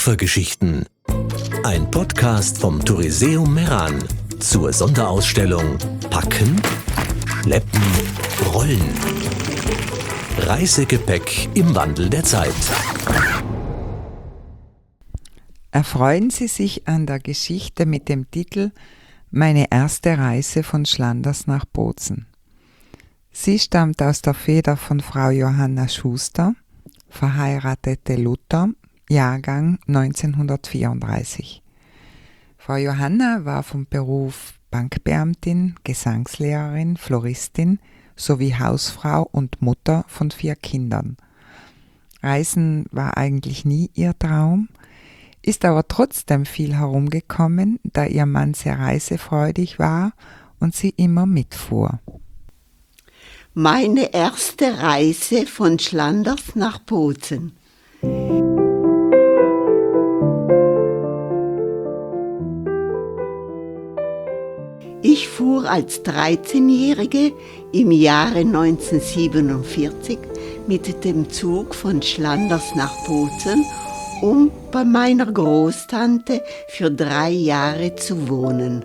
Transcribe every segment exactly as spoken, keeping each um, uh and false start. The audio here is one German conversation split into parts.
Koffergeschichten. Ein Podcast vom Touriseum Meran zur Sonderausstellung Packen, Schleppen, Rollen. Reisegepäck im Wandel der Zeit. Erfreuen Sie sich an der Geschichte mit dem Titel Meine erste Reise von Schlanders nach Bozen. Sie stammt aus der Feder von Frau Johanna Schuster, verheiratete Luther, Jahrgang neunzehnhundertvierunddreißig. Frau Johanna war vom Beruf Bankbeamtin, Gesangslehrerin, Floristin sowie Hausfrau und Mutter von vier Kindern. Reisen war eigentlich nie ihr Traum, ist aber trotzdem viel herumgekommen, da ihr Mann sehr reisefreudig war und sie immer mitfuhr. Meine erste Reise von Schlanders nach Bozen. Ich fuhr als dreizehnjährige im Jahre neunzehnhundertsiebenundvierzig mit dem Zug von Schlanders nach Bozen, um bei meiner Großtante für drei Jahre zu wohnen.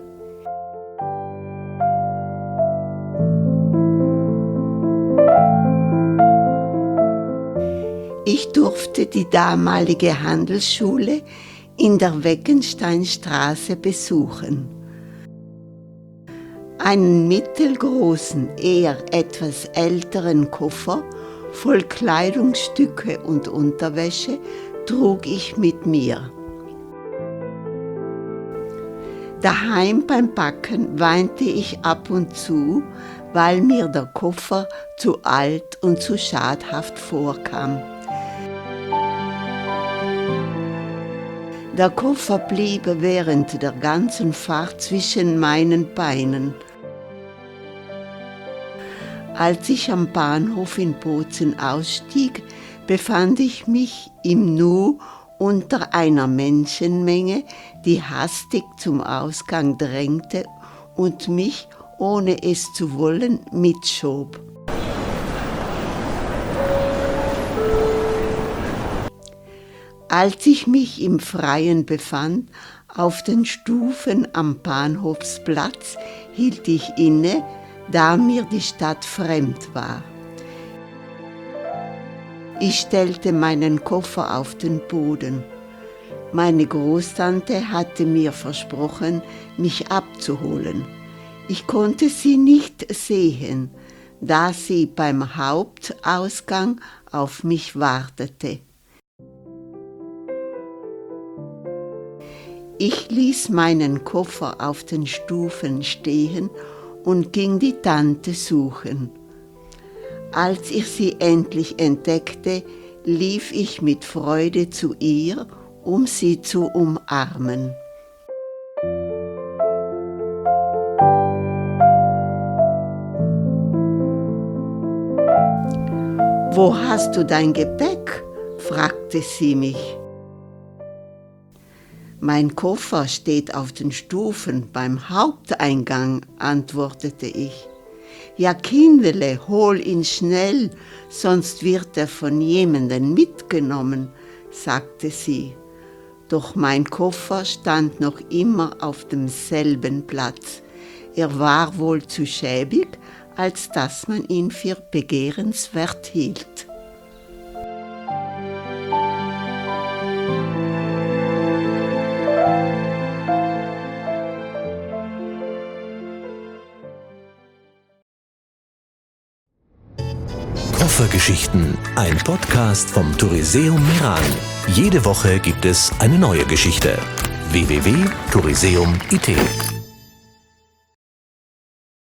Ich durfte die damalige Handelsschule in der Weckensteinstraße besuchen. Einen mittelgroßen, eher etwas älteren Koffer voll Kleidungsstücke und Unterwäsche trug ich mit mir. Daheim beim Packen weinte ich ab und zu, weil mir der Koffer zu alt und zu schadhaft vorkam. Der Koffer blieb während der ganzen Fahrt zwischen meinen Beinen. Als ich am Bahnhof in Bozen ausstieg, befand ich mich im Nu unter einer Menschenmenge, die hastig zum Ausgang drängte und mich, ohne es zu wollen, mitschob. Als ich mich im Freien befand, auf den Stufen am Bahnhofsplatz, hielt ich inne, da mir die Stadt fremd war. Ich stellte meinen Koffer auf den Boden. Meine Großtante hatte mir versprochen, mich abzuholen. Ich konnte sie nicht sehen, da sie beim Hauptausgang auf mich wartete. Ich ließ meinen Koffer auf den Stufen stehen und ging die Tante suchen. Als ich sie endlich entdeckte, lief ich mit Freude zu ihr, um sie zu umarmen. »Wo hast du dein Gepäck?« fragte sie mich. »Mein Koffer steht auf den Stufen beim Haupteingang«, antwortete ich. »Ja, Kindele, hol ihn schnell, sonst wird er von jemandem mitgenommen«, sagte sie. Doch mein Koffer stand noch immer auf demselben Platz. Er war wohl zu schäbig, als dass man ihn für begehrenswert hielt. Koffergeschichten, ein Podcast vom Touriseum Meran. Jede Woche gibt es eine neue Geschichte. w w w punkt touriseum punkt i t